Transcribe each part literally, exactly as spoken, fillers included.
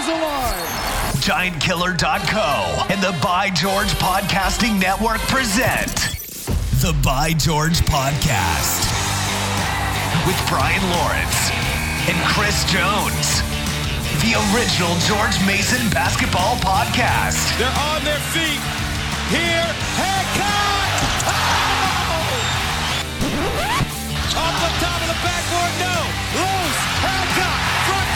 alive. Giant Killer dot co and the By George Podcasting Network present the By George Podcast with Brian Lawrence and Chris Jones. The original George Mason basketball podcast. They're on their feet. Here, Hancock! Oh! Off the top of the backboard, no. Loose, Hancock, front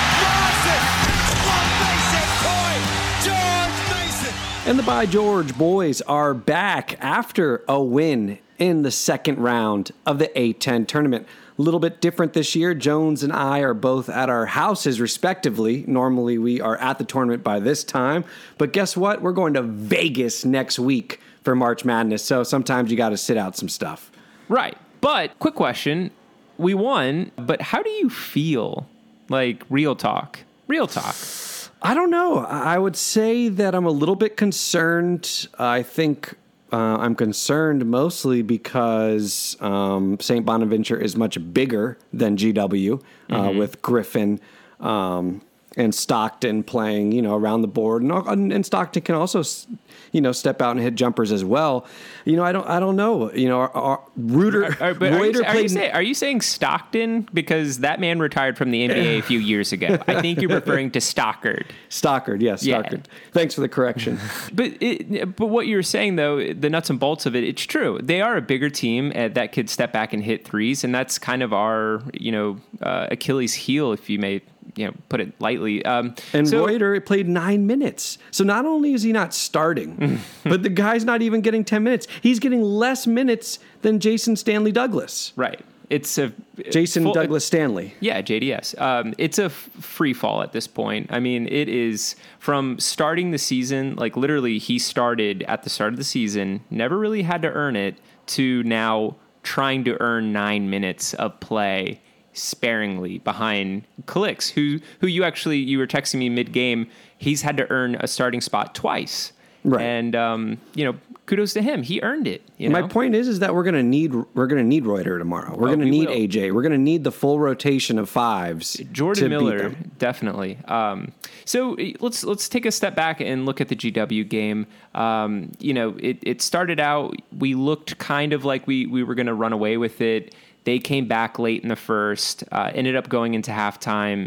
court, Mason. One Mason point. George Mason. And the By George boys are back after a win in the second round of the A ten tournament. A little bit different this year. Jones and I are both at our houses, respectively. Normally, we are at the tournament by this time. But guess what? We're going to Vegas next week for March Madness. So sometimes you got to sit out some stuff. Right. But quick question. We won, but how do you feel? Like, real talk. Real talk. I don't know. I would say that I'm a little bit concerned. I think... Uh, I'm concerned mostly because um, Saint Bonaventure is much bigger than G W, uh, mm-hmm. with Griffin um, and Stockton playing, you know, around the board, and, and Stockton can also, you know, step out and hit jumpers as well. You know, I don't, I don't know. You know, our, our Reuter, are, are, but are, you, are, you say, are you saying Stockton because that man retired from the N B A a few years ago? I think you're referring to Stockard. Stockard, yes, yeah, Stockard. Yeah. Thanks for the correction. but it, but what you were saying though, the nuts and bolts of it, it's true. They are a bigger team that could step back and hit threes, and that's kind of our, you know, uh, Achilles heel, if you may. You know, put it lightly. Um, and so, Reuter played nine minutes. So not only is he not starting, but the guy's not even getting ten minutes. He's getting less minutes than Jason Stanley Douglas. Right. It's a Jason full, Douglas Stanley. Yeah, J D S. Um, it's a f- free fall at this point. I mean, it is from starting the season, like literally he started at the start of the season, never really had to earn it, to now trying to earn nine minutes of play sparingly behind Calix, who who you actually, you were texting me mid-game, he's had to earn a starting spot twice. Right. And, um, you know, kudos to him. He earned it. You know? My point is, is that we're going to need, we're going to need Reuter tomorrow. We're oh, going to we need will. A J. We're going to need the full rotation of fives. Jordan Miller, definitely. Um, so let's, let's take a step back and look at the G W game. Um, you know, it, it started out, we looked kind of like we, we were going to run away with it. They came back late in the first, uh, ended up going into halftime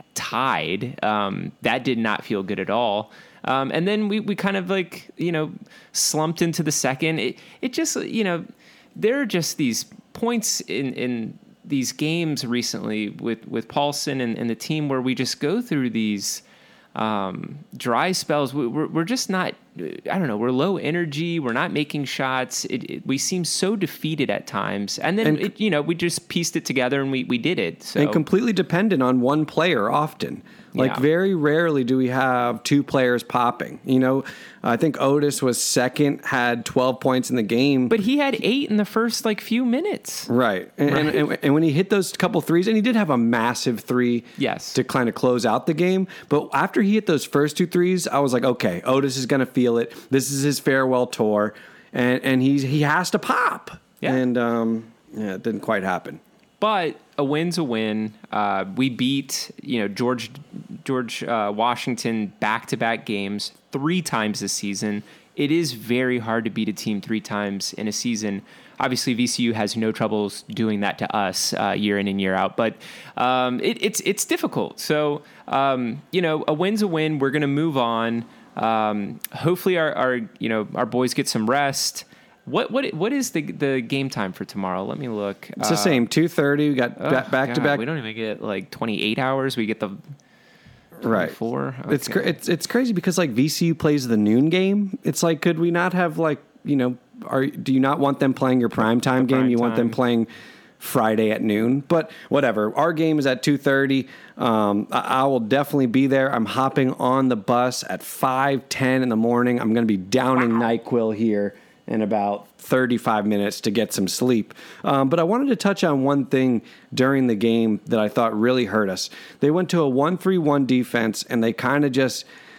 tied. Um, that did not feel good at all. Um, and then we, we kind of like, you know, slumped into the second. It it just, you know, there are just these points in, in these games recently with, with Paulson and, and the team where we just go through these um, dry spells. We, we're, we're just not, I don't know, we're low energy. We're not making shots. It, it, we seem so defeated at times. And then, and, it, you know, we just pieced it together and we, we did it. So. And completely dependent on one player often. Like, yeah. Very rarely do we have two players popping. You know, I think Otis was second, had twelve points in the game. But he had eight in the first, like, few minutes. Right. And, right. and, and, and when he hit those couple threes, and he did have a massive three yes. to kind of close out the game. But after he hit those first two threes, I was like, okay, Otis is going to feel it. This is his farewell tour. And, and he's, he has to pop. Yeah. And, um, yeah, it didn't quite happen. But a win's a win. Uh, we beat, you know, George George uh, Washington back-to-back games three times this season. It is very hard to beat a team three times in a season. Obviously, V C U has no troubles doing that to us uh, year in and year out, but um, it, it's it's difficult. So, um, you know, a win's a win. We're going to move on. Um, hopefully, our, our you know our boys get some rest. What what what is the the game time for tomorrow? Let me look. It's the uh, same, two thirty. We got oh, back God, to back. We don't even get like twenty-eight hours. We get the right four. Okay. It's it's it's crazy because like V C U plays the noon game. It's like, could we not have like, you know, are do you not want them playing your primetime game? You want them playing Friday at noon? But whatever. Our game is at two thirty. Um, I, I will definitely be there. I'm hopping on the bus at five ten in the morning. I'm going to be downing wow. NyQuil here in about thirty-five minutes to get some sleep. Um, but I wanted to touch on one thing during the game that I thought really hurt us. They went to a one three one defense, and they kind of just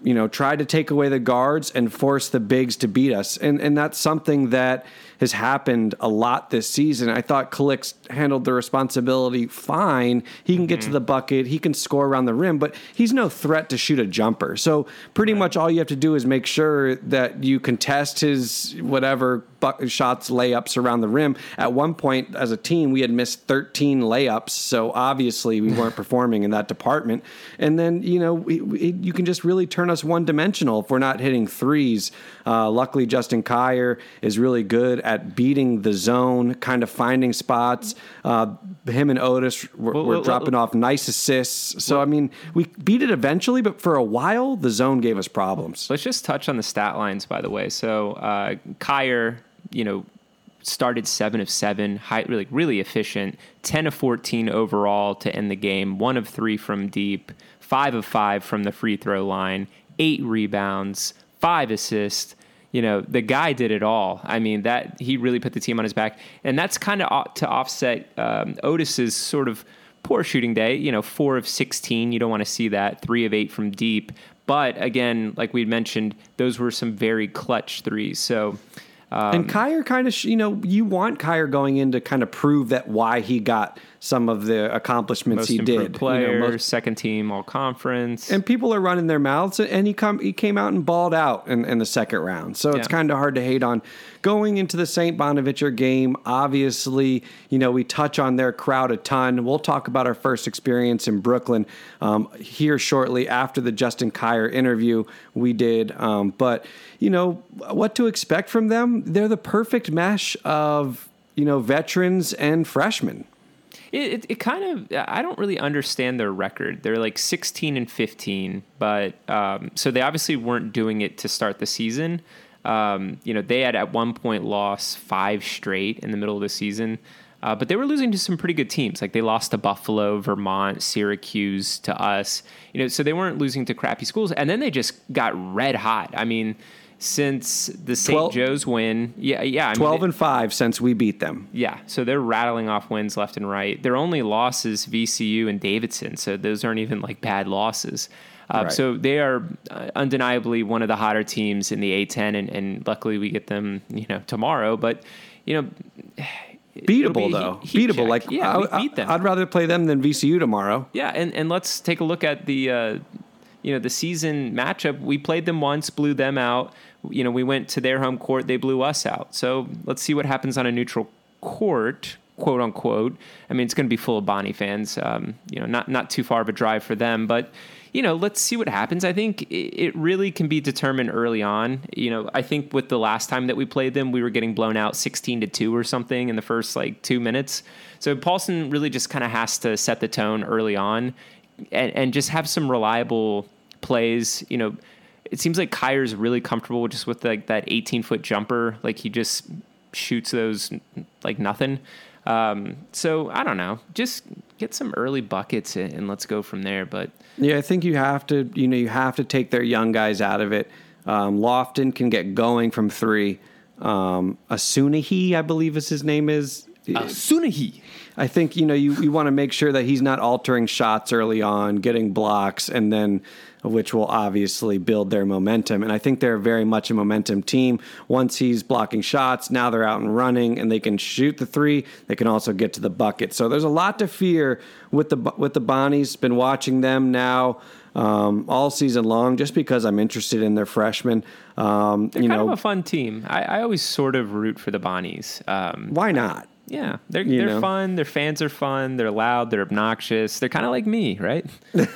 you know, tried to take away the guards and force the bigs to beat us. And and that's something that has happened a lot this season. I thought Kaliks handled the responsibility fine. He can get mm-hmm. to the bucket. He can score around the rim, but he's no threat to shoot a jumper. So pretty right. much all you have to do is make sure that you contest his whatever bu- shots, layups around the rim. At one point, as a team, we had missed thirteen layups. So obviously we weren't performing in that department. And then, you know, we, we, you can just really turn us one-dimensional if we're not hitting threes. Uh, luckily, Justin Kier is really good at beating the zone, kind of finding spots. Uh, him and Otis were, well, were well, dropping well, off nice assists. So, well, I mean, we beat it eventually, but for a while, the zone gave us problems. Let's just touch on the stat lines, by the way. So, uh, Kier, you know, started seven of seven, high, really, really efficient, ten of fourteen overall to end the game, one of three from deep, five of five from the free throw line, eight rebounds, five assists. You know, the guy did it all. I mean, that he really put the team on his back. And that's kind of to offset um, Otis's sort of poor shooting day. You know, four of sixteen. You don't want to see that. Three of eight from deep. But again, like we mentioned, those were some very clutch threes. So, um, and Kier kind of, you know, you want Kier going in to kind of prove that why he got some of the accomplishments most he improved did. Player, you know, most, second team, all conference, and people are running their mouths. And he come he came out and balled out in, in the second round. So yeah. It's kind of hard to hate on. Going into the Saint Bonaventure game, obviously, you know, we touch on their crowd a ton. We'll talk about our first experience in Brooklyn um, here shortly after the Justin Kier interview we did. Um, but you know what to expect from them? They're the perfect mesh of, you know, veterans and freshmen. It, it, it kind of, I don't really understand their record. They're like sixteen and fifteen, but um, so they obviously weren't doing it to start the season. Um, you know, they had at one point lost five straight in the middle of the season, uh, but they were losing to some pretty good teams. Like they lost to Buffalo, Vermont, Syracuse, to us. You know, so they weren't losing to crappy schools, and then they just got red hot. I mean, since the Saint Joe's win, yeah, yeah, I mean, twelve and five since we beat them. Yeah, so they're rattling off wins left and right. Their only losses V C U and Davidson, so those aren't even like bad losses. Uh, right. So they are uh, undeniably one of the hotter teams in the A ten, and, and luckily we get them, you know, tomorrow. But you know, beatable though, heat, heat beatable. Check. Like yeah, I, we beat them. I'd rather play them than V C U tomorrow. Yeah, and, and let's take a look at the uh, you know the season matchup. We played them once, blew them out. You know, we went to their home court, they blew us out. So let's see what happens on a neutral court, quote unquote. I mean, it's going to be full of Bonnie fans. Um, you know, not not too far of a drive for them, but you know, let's see what happens. I think it really can be determined early on. You know, I think with the last time that we played them, we were getting blown out sixteen to two or something in the first like two minutes. So Paulson really just kind of has to set the tone early on and, and just have some reliable plays. You know, it seems like Kier's really comfortable just with like that eighteen foot jumper. Like he just shoots those like nothing. Um, so I don't know, just get some early buckets and let's go from there. But yeah, I think you have to, you know, you have to take their young guys out of it. Um, Lofton can get going from three. Um, Asunahi, I believe is his name is. Asunahi. I think, you know, you, you want to make sure that he's not altering shots early on, getting blocks, and then which will obviously build their momentum. And I think they're very much a momentum team. Once he's blocking shots, now they're out and running, and they can shoot the three. They can also get to the bucket. So there's a lot to fear with the with the Bonnies. Been watching them now um, all season long, just because I'm interested in their freshmen. Um, they're you kind know, of a fun team. I, I always sort of root for the Bonnies. Um, why not? Yeah, they're you they're know. fun. Their fans are fun. They're loud. They're obnoxious. They're kind of like me, right?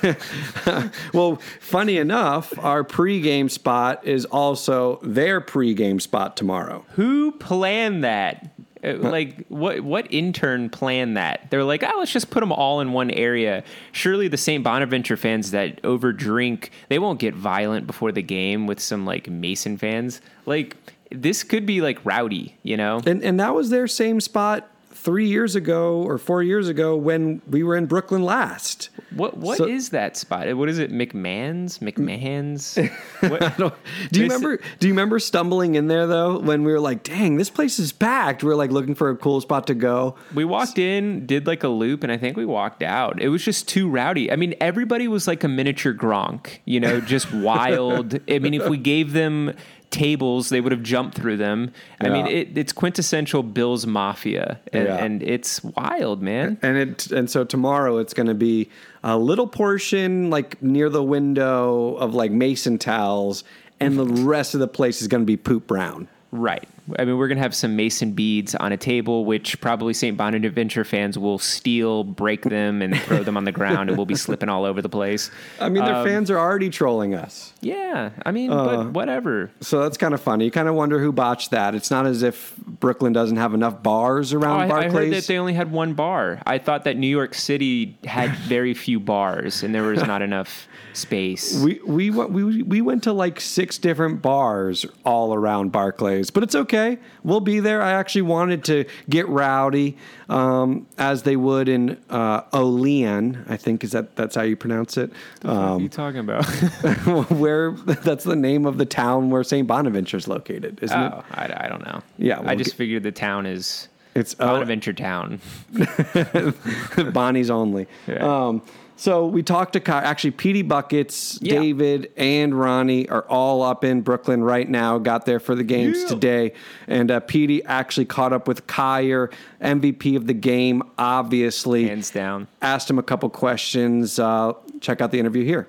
Well, funny enough, our pregame spot is also their pregame spot tomorrow. Who planned that? Like, what what intern planned that? They're like, oh, let's just put them all in one area. Surely the Saint Bonaventure fans that overdrink, they won't get violent before the game with some like Mason fans. Like, this could be like rowdy, you know? And and that was their same spot three years ago or four years ago when we were in Brooklyn last. What what So- is that spot? What is it? McMahon's? McMahon's? What? I don't- do you This- remember? Do you remember stumbling in there though when we were like, "Dang, this place is packed." We were like looking for a cool spot to go. We walked in, did like a loop, and I think we walked out. It was just too rowdy. I mean, everybody was like a miniature Gronk, you know, just wild. I mean, if we gave them tables, they would have jumped through them. I mean, Yeah. it, it's quintessential Bills Mafia, and, Yeah. and it's wild, man. And it and so tomorrow it's going to be a little portion like near the window of like Mason towels, and the rest of the place is going to be poop brown. Right. I mean, we're going to have some Mason beads on a table, which probably Saint Bonaventure fans will steal, break them, and throw them on the ground, and we'll be slipping all over the place. I mean, their Um, fans are already trolling us. Yeah. I mean, but whatever. So that's kind of funny. You kind of wonder who botched that. It's not as if Brooklyn doesn't have enough bars Oh, around I, I Barclays. heard that they only had one bar. I thought that New York City had very few bars, and there was not enough space. we we went we we went to like six different bars all around Barclays, but it's okay. We'll be there. I actually wanted to get rowdy, um, as they would in uh, Olean. I think is that that's how you pronounce it. what are you Um, talking about? where that's the name of the town where Saint Bonaventure's located, isn't oh, I, I don't know. Yeah, I we'll just get- figured the town is it? It's oh, Bonaventure Town. Bonnie's only. Yeah. Um, so we talked to Ky- actually Petey Buckets, Yeah. David, and Ronnie are all up in Brooklyn right now. Got there for the games Yeah. today, and uh, Petey actually caught up with Kyer, M V P of the game, obviously. Hands down. Asked him a couple questions. Uh, check out the interview here.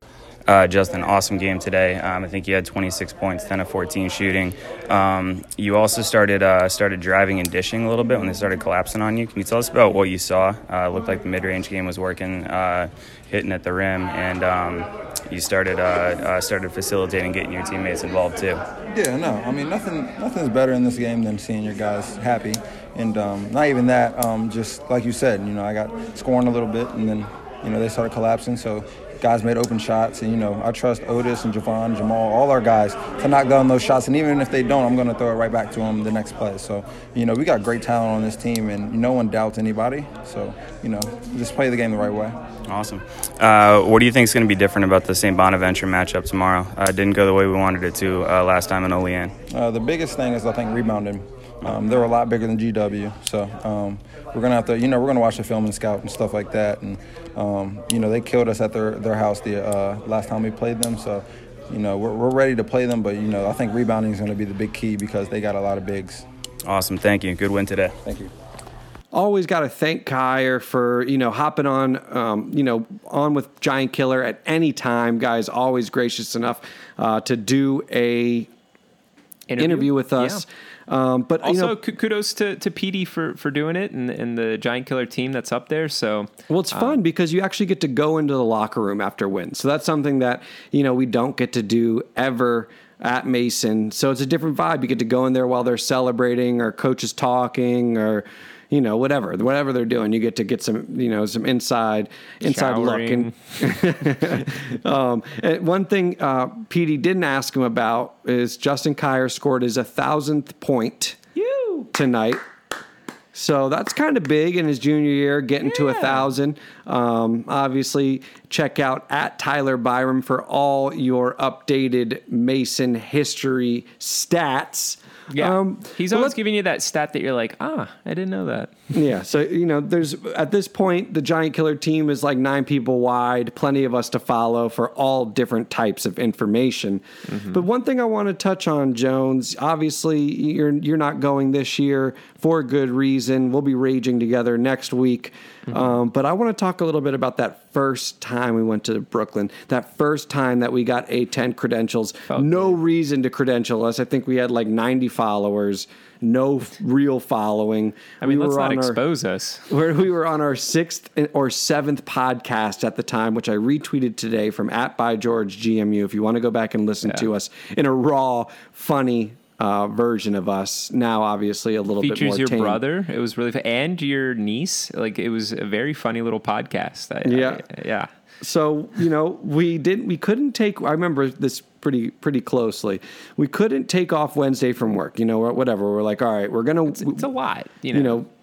Uh, Justin, awesome game today. Um, I think you had twenty-six points, ten of fourteen shooting. Um, you also started uh, started driving and dishing a little bit when they started collapsing on you. Can you tell us about what you saw? Uh, it looked like the mid-range game was working, uh, hitting at the rim, and um, you started uh, uh, started facilitating, getting your teammates involved too. Yeah, no, I mean, nothing nothing's better in this game than seeing your guys happy. And um, not even that, um, just like you said, you know, I got scoring a little bit, and then, you know, they started collapsing, so guys made open shots. And, you know, I trust Otis and Javon, Jamal, all our guys to knock down those shots. And even if they don't, I'm going to throw it right back to them the next play. So, you know, we got great talent on this team, and no one doubts anybody. So, you know, just play the game the right way. Awesome. Uh, what do you think is going to be different about the Saint Bonaventure matchup tomorrow? Uh, it didn't go the way we wanted it to uh, last time in Olean. Uh, the biggest thing is, I think, rebounding. Um, they're a lot bigger than G W, so um, we're gonna have to, you know, we're gonna watch the film and scout and stuff like that. And um, you know, they killed us at their their house the uh, last time we played them, so you know, we're we're ready to play them. But you know, I think rebounding is gonna be the big key because they got a lot of bigs. Awesome. Thank you. Good win today. Thank you. Always got to thank Kyer for, you know, hopping on, um, you know, on with Giant Killer at any time. Guys, always gracious enough uh, to do a interview, interview with us. Yeah. Um, but Also, you know, k- kudos to, to Petey for, for doing it and, and the Giant Killer team that's up there. So, well, it's fun because you actually get to go into the locker room after wins. So that's something that, you know, we don't get to do ever at Mason. So it's a different vibe. You get to go in there while they're celebrating or coach is talking or, you know, whatever, whatever they're doing, you get to get some, you know, some inside, inside Showering. look. And, um, and one thing uh, Petey didn't ask him about is Justin Kyer scored his a thousandth point you. tonight. So that's kind of big in his junior year, getting to a thousand. Um, obviously, check out at Tyler Byram for all your updated Mason history stats. Yeah. Um, He's but always let's- giving you that stat that you're like, ah, I didn't know that. Yeah, so you know, there's at this point the Giant Killer team is like nine people wide, plenty of us to follow for all different types of information. Mm-hmm. But one thing I want to touch on, Jones, obviously you're you're not going this year for good reason. We'll be raging together next week. Mm-hmm. Um, but I want to talk a little bit about that first time we went to Brooklyn, that first time that we got A ten credentials. Felt no reason to credential us. I think we had like ninety followers. No f- real following. I mean, We let's were not on our- expose us. where we were on our sixth or seventh podcast at the time, which I retweeted today from at by George G M U. If you want to go back and listen Yeah. to us in a raw, funny uh, version of us, now obviously a little bit Features more your tame. brother. It was really fun. And your niece. Like, it was a very funny little podcast. I, Yeah. I, yeah. So, you know, we didn't, we couldn't take, I remember this pretty, pretty closely. We couldn't take off Wednesday from work, you know, or whatever. We're like, all right, we're going to, It's a lot. You know, you know,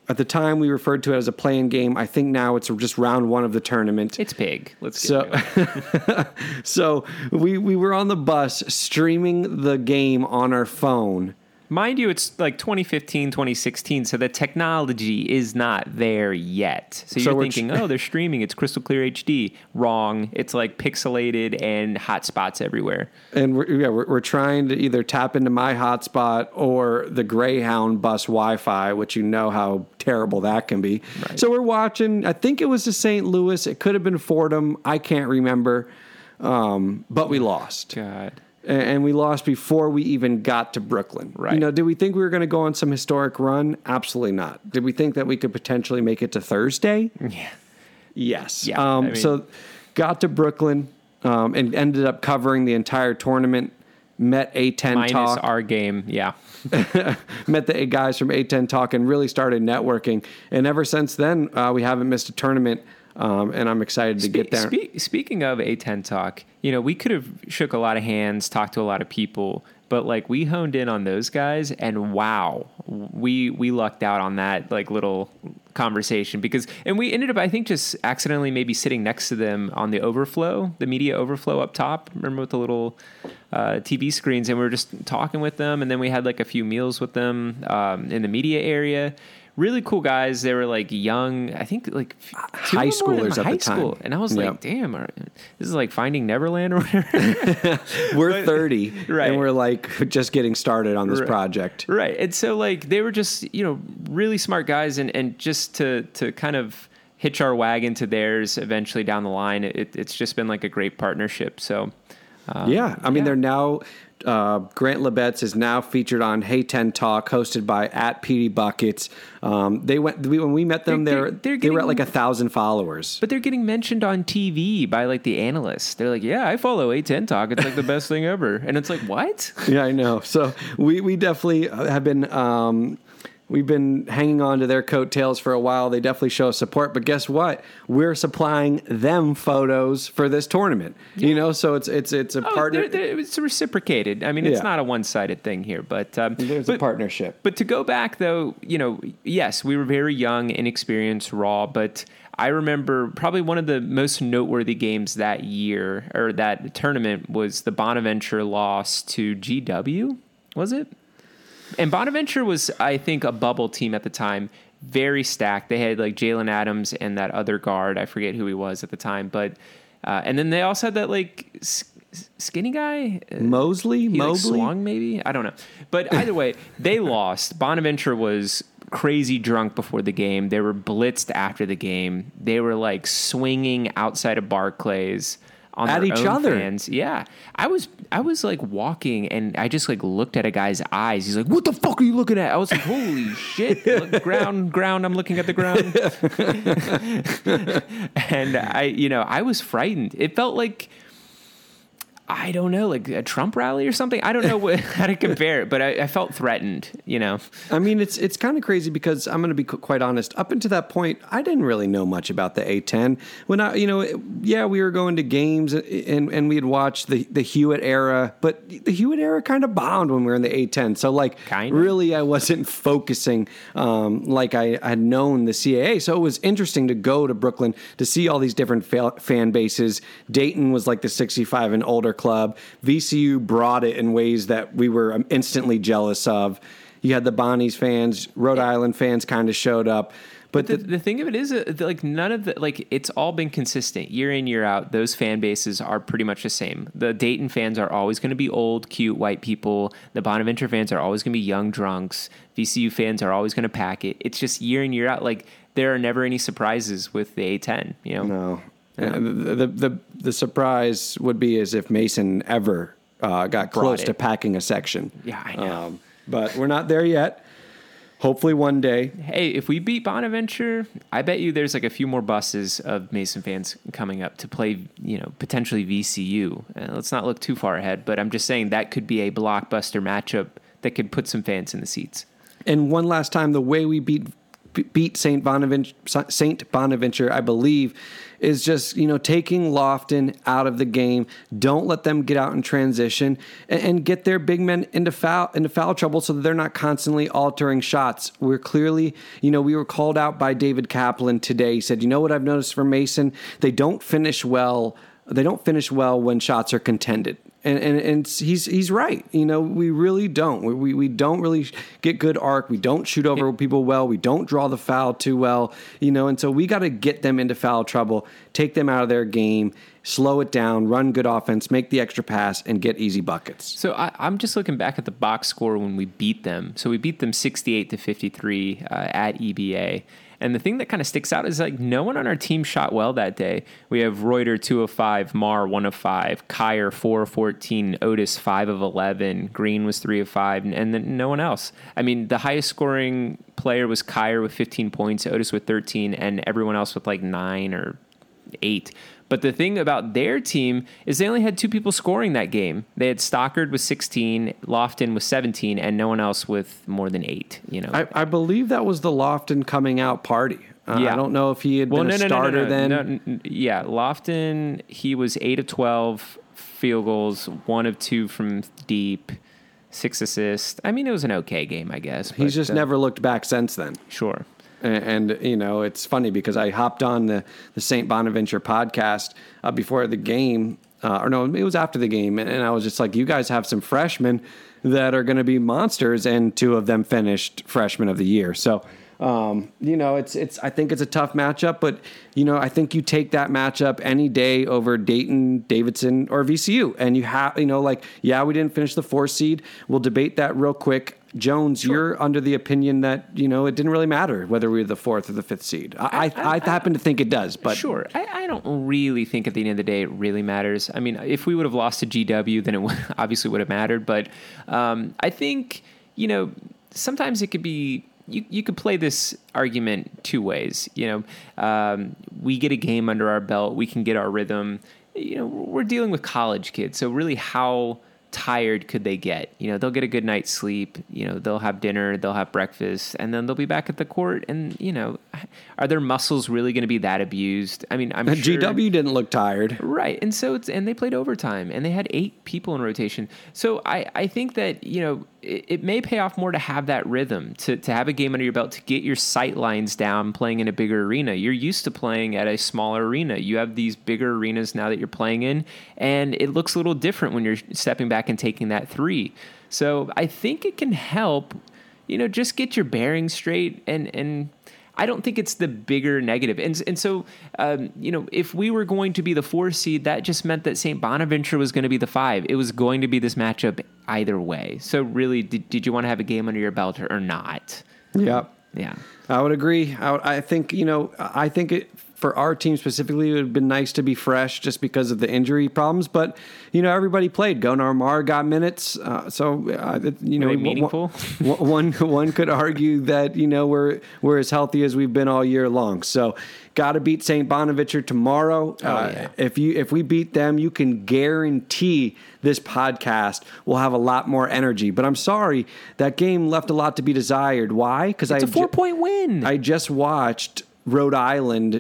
At the time, we referred to it as a play-in game. I think now it's just round one of the tournament. It's big. Let's get so, it. so we we were on the bus streaming the game on our phone. Mind you, it's like twenty fifteen, twenty sixteen, so the technology is not there yet. So you're So we're thinking, tr- oh, they're streaming. It's crystal clear H D. Wrong. It's like pixelated and hot spots everywhere. And we're, yeah, we're, we're trying to either tap into my hotspot or the Greyhound bus Wi-Fi, which you know how terrible that can be. Right. So we're watching. I think it was to Saint Louis. It could have been Fordham. I can't remember. Um, but we lost. God. And we lost before we even got to Brooklyn. Right. You know, did we think we were going to go on some historic run? Absolutely not. Did we think that we could potentially make it to Thursday? Yeah. Yes. Yeah, Um, I mean- so got to Brooklyn um, and ended up covering the entire tournament. Met A ten Minus Talk. our game. Yeah. Met the guys from A ten Talk and really started networking. And ever since then, uh, we haven't missed a tournament. Um, and I'm excited to Spe- get there. spe- speaking of A ten Talk, you know, we could have shook a lot of hands, talked to a lot of people, but like we honed in on those guys, and wow, we we lucked out on that like little conversation because, and we ended up, I think, just accidentally maybe sitting next to them on the overflow, the media overflow up top. Remember with the little uh, T V screens, and we were just talking with them, and then we had like a few meals with them um, in the media area. Really cool guys. They were like young, I think like two High of them were in schoolers at high the time. school. And I was like, Yep. damn, are, this is like Finding Neverland or whatever. We're thirty, right. and we're like just getting started on this Right. project. Right. And so like they were just, you know, really smart guys. And, and just to, to kind of hitch our wagon to theirs eventually down the line, it, it's just been like a great partnership. So, um, Yeah, I mean, yeah. they're now, uh, Grant Lebetz is now featured on Hey ten Talk, hosted by at Petey Buckets. Um, they went, we, when we met them, They're- they're, they're they were at getting- like a thousand followers. But they're getting mentioned on T V by like the analysts. They're like, yeah, I follow A ten Talk. It's like the best thing ever. And it's like, what? Yeah, I know. So we, we definitely have been, um, we've been hanging on to their coattails for a while. They definitely show us support, but guess what? We're supplying them photos for this tournament, you know? So it's, it's, it's a Oh, partner. they're- they're- it's reciprocated. I mean, it's Yeah. not a one-sided thing here, but um, There's but, a partnership. But to go back, though, you know, yes, we were very young, inexperienced, raw, but I remember probably one of the most noteworthy games that year or that tournament was the Bonaventure loss to G W, was it? And Bonaventure was, I think, a bubble team at the time, very stacked. They had like Jalen Adams and that other guard. I forget who he was at the time, but uh, and then they also had that like s- skinny guy, uh, Mosley? he, like, Mobley? swung maybe. I don't know, but either way, they lost. Bonaventure was crazy drunk before the game. They were blitzed after the game. They were like swinging outside of Barclays on At their each own other. fans. Yeah, I was I was like walking and I just like looked at a guy's eyes. He's like, "What the fuck are you looking at?" I was like, "Holy shit!" Look, ground, ground. I'm looking at the ground, and I, you know, I was frightened. It felt like, I don't know, like a Trump rally or something. I don't know what, how to compare it, but I, I felt threatened. You know, I mean, it's it's kind of crazy because I'm going to be qu- quite honest. Up until that point, I didn't really know much about the A ten. When I, you know, it- yeah, we were going to games and and we had watched the the Hewitt era, but the Hewitt era kind of bombed when we were in the A ten. So like, Kinda. really, I wasn't focusing um, like I had known the C A A. So it was interesting to go to Brooklyn to see all these different fa- fan bases. Dayton was like the sixty-five and older club. V C U brought it in ways that we were instantly jealous of. You had the Bonnies fans, Rhode Island fans kind of showed up. But the, the, the thing of it is, uh, like, none of the, like, it's all been consistent year in, year out. Those fan bases are pretty much the same. The Dayton fans are always going to be old, cute, white people. The Bonaventure fans are always going to be young drunks. V C U fans are always going to pack it. It's just year in, year out. Like, there are never any surprises with the A ten, you know? no. And the, the, the, the surprise would be as if Mason ever uh, got close it. to packing a section. Yeah, I know. Um, but we're not there yet. Hopefully one day. Hey, if we beat Bonaventure, I bet you there's like a few more buses of Mason fans coming up to play, you know, potentially V C U. Uh, let's not look too far ahead, but I'm just saying that could be a blockbuster matchup that could put some fans in the seats. And one last time, the way we beat beat Saint Bonaventure, Saint Bonaventure, I believe, is just, you know, taking Lofton out of the game. Don't let them get out in transition and, and get their big men into foul into foul trouble so that they're not constantly altering shots. We're clearly, you know, we were called out by David Kaplan today. He said, you know what I've noticed from Mason? They don't finish well. They don't finish well when shots are contended. And, and and he's he's right. You know, we really don't. We, we we don't really get good arc. We don't shoot over people well. We don't draw the foul too well. You know, and so we got to get them into foul trouble, take them out of their game, slow it down, run good offense, make the extra pass, and get easy buckets. So I, I'm just looking back at the box score when we beat them. So we beat them sixty-eight to fifty-three uh, at E B A. And the thing that kind of sticks out is like no one on our team shot well that day. We have Reuter two of five, Marr one of five, Kyer four of fourteen, Otis five of eleven, Green was three of five, and, and then no one else. I mean, the highest scoring player was Kyer with fifteen points, Otis with thirteen, and everyone else with like nine or eight. But the thing about their team is they only had two people scoring that game. They had Stockard with sixteen, Lofton with seventeen, and no one else with more than eight. You know, I, I believe that was the Lofton coming out party. Uh, yeah. I don't know if he had well, been no, a no, starter no, no, then. no, no, no, yeah, Lofton, he was eight of twelve field goals, one of two from deep, six assists. I mean, it was an okay game, I guess. He's but, just uh, never looked back since then. Sure. And, and, you know, it's funny because I hopped on the, the Saint Bonaventure podcast uh, before the game, uh, or no, it was after the game. And, and I was just like, you guys have some freshmen that are going to be monsters, and two of them finished freshman of the year. So, um, you know, it's, it's, I think it's a tough matchup, but, you know, I think you take that matchup any day over Dayton, Davidson, or V C U. And you have, you know, like, yeah, we didn't finish the four seed. We'll debate that real quick. Jones, sure. You're under the opinion that, you know, it didn't really matter whether we were the fourth or the fifth seed. I, I, I, I happen to think it does, but sure. I, I don't really think at the end of the day it really matters. I mean, if we would have lost to G W, then it would, obviously would have mattered. But um, I think, you know, sometimes it could be, you, you could play this argument two ways. You know, um, we get a game under our belt, we can get our rhythm. You know, we're dealing with college kids, so really how tired could they get? You know, they'll get a good night's sleep, you know, they'll have dinner, they'll have breakfast, and then they'll be back at the court. And, you know, are their muscles really going to be that abused? I mean, I'm sure G W didn't look tired. Right. And so it's, and they played overtime and they had eight people in rotation. So I, I think that, you know, it, it may pay off more to have that rhythm, to, to have a game under your belt, to get your sight lines down playing in a bigger arena. You're used to playing at a smaller arena. You have these bigger arenas now that you're playing in, and it looks a little different when you're stepping back and taking that three. So I think it can help, you know, just get your bearings straight. And, and I don't think it's the bigger negative. And, and so, um, you know, if we were going to be the four seed, that just meant that Saint Bonaventure was going to be the five. It was going to be this matchup either way. So really, did, did you want to have a game under your belt or, or not? Yep. Yeah. I would agree. I, would, I think, you know, I think it, for our team specifically, it would have been nice to be fresh just because of the injury problems. But, you know, everybody played. Gunnar Marr got minutes. Uh, so, uh, you know, really meaningful. One, one, one could argue that, you know, we're, we're as healthy as we've been all year long. So, got to beat Saint Bonaventure tomorrow. Oh, uh, yeah. If you if we beat them, you can guarantee this podcast will have a lot more energy. But I'm sorry, that game left a lot to be desired. Why? Because It's I a four-point win. I just watched Rhode Island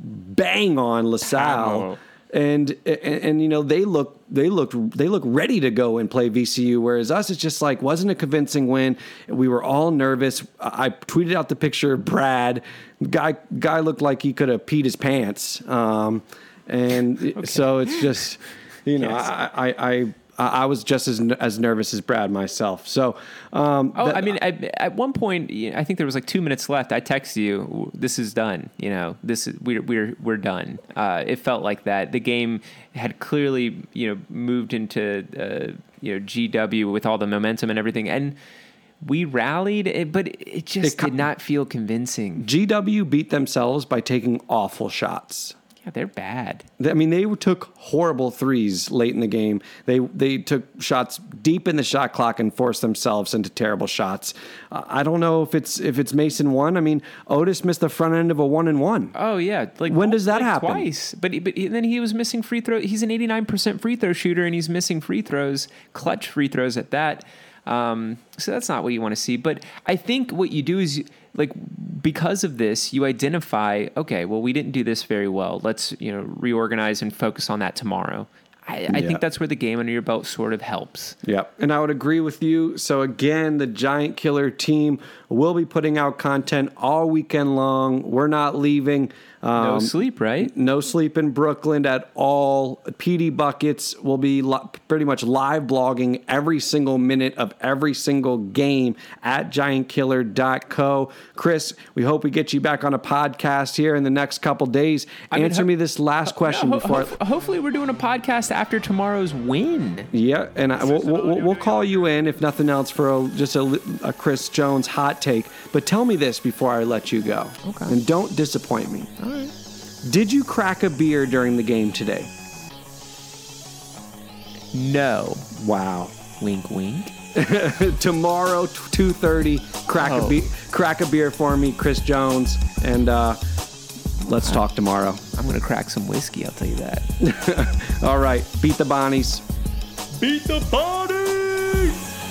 bang on LaSalle, and, and and you know they look they look they look ready to go and play V C U, whereas us it's just like wasn't a convincing win. We were all nervous. I tweeted out the picture of Brad. Guy guy looked like he could have peed his pants, um, and okay. So it's just you know yes. I, I I I was just as as nervous as Brad myself. So, um, oh, that, I mean, at, at one point, I think there was like two minutes left. I texted you, "This is done." You know, this is we're we're we're done. Uh, it felt like that. The game had clearly, you know, moved into uh, you know G W with all the momentum and everything, and we rallied, but it just it, did not feel convincing. G W beat themselves by taking awful shots. Yeah, they're bad. I mean, they took horrible threes late in the game. They they took shots deep in the shot clock and forced themselves into terrible shots. Uh, I don't know if it's if it's Mason one. I mean, Otis missed the front end of a one and one. Oh yeah, like when does that like happen? Twice, but but then he was missing free throw. He's an eighty-nine percent free throw shooter, and he's missing free throws, clutch free throws at that. Um, so that's not what you want to see. But I think what you do is, like, because of this, you identify, okay, well, we didn't do this very well. Let's, you know, reorganize and focus on that tomorrow. I, I yeah. think that's where the game under your belt sort of helps. Yep. And I would agree with you. So again, the Giant Killer team will be putting out content all weekend long. We're not leaving. Um, no sleep, right? No sleep in Brooklyn at all. P D Buckets will be li- pretty much live blogging every single minute of every single game at giant killer dot co. Chris, we hope we get you back on a podcast here in the next couple days. I mean, Answer ho- me this last question ho- before. ho- hopefully, we're doing a podcast after tomorrow's win. Yeah, and I, we'll, we'll, we'll call you in, if nothing else, for a, just a, a Chris Jones hot take. But tell me this before I let you go. Okay. And don't disappoint me. All right. Did you crack a beer during the game today? No. Wow. Wink, wink. Tomorrow, two thirty, crack, Oh. a be- crack a beer for me, Chris Jones. And uh, let's talk tomorrow. I'm going to crack some whiskey, I'll tell you that. All right. Beat the Bonnies. Beat the body!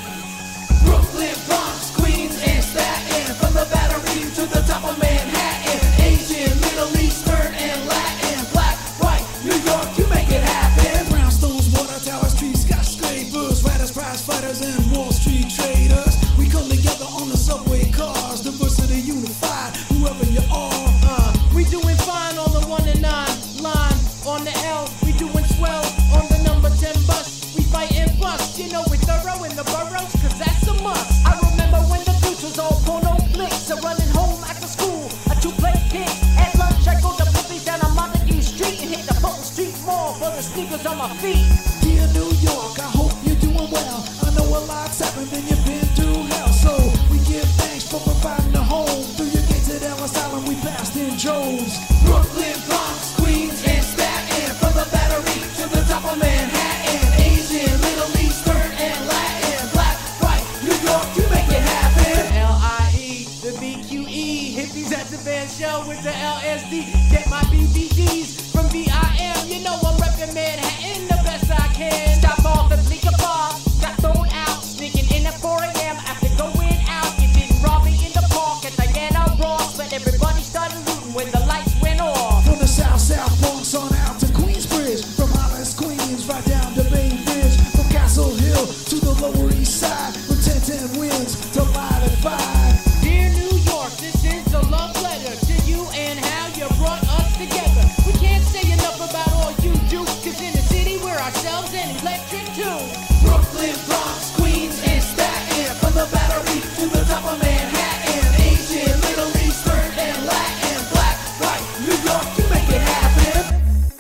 Brooklyn, Bronx, Queens, and Staten. From the Battery to the top of Manhattan. Asian, Middle Eastern, and Latin. Black, white, New York, you make it happen. Brownstones, water towers, trees, skyscrapers. Riders, prize fighters, and Wall Street traders. We come together on the subway cars. Diversity unified, whoever you are. Uh, we doing fine on the one and nine line. On the L, we doing swell on the number ten bus. We fighting bust, you know we thorough in the boroughs, cause that's a must. I remember when the dudes was all porno flicks, so running home after school, a two-plate kick. At lunch, I go to Blippi's down on Montague Street and hit the Fulton Street Mall for the sneakers on my feet. Dear New York, I hope you're doing well. I know a lot's happened and you've been through hell, so we give thanks for providing a home. Through your gates at Ellis Island, we passed in droves. Brooklyn, Bronx, Queens, and Staten. From the Battery to the top of Manhattan. Asian, Middle Eastern, and Latin. Black, white, New York, you make it happen. L I E, the B Q E. Hippies at the band show with the L S D. Get my B V Ds from V I M. You know I'm reppin' Manhattan the best I can. Stop off the Bleecker Bar, got thrown out. Sneaking in at four a.m. after going out. You didn't rob me in the park at Diana Ross, but everybody started looting when the lights went off. From the South, South Bronx on out to Queensbridge. From Hollis, Queens, right down to Bay Ridge. From Castle Hill to the Lower East Side. From ten ten Winds to Live at five. Dear New York, this is a love letter to you and how you brought us together. We can't say enough about all you do, cause in the city we're ourselves and electric too. Brooklyn, Bronx, Queens, and Staten. From the Battery to the top of Manhattan. Asian, Middle Eastern, and Latin. Black, white, New York, you make it happen.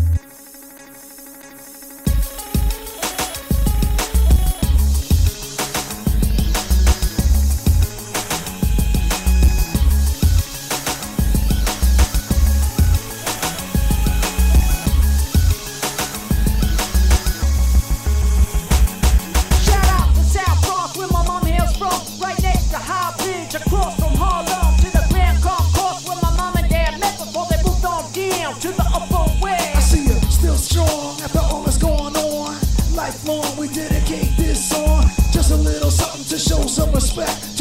Shout out to South Bronx, where my mom hails from. Right next to High Bridge, across from Harlem to the Grand Concourse, where my mom and dad met before they moved on down to the Upper West. I see you still strong after all that's going on. Lifelong, we dedicate this song. Just a little something to show some respect.